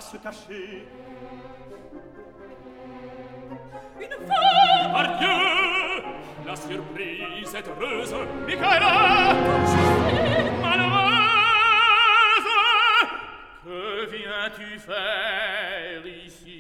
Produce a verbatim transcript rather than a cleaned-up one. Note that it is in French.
se cacher. Une femme! Pardieu! La surprise est heureuse. Michaela! Malheureuse! Que viens-tu faire ici?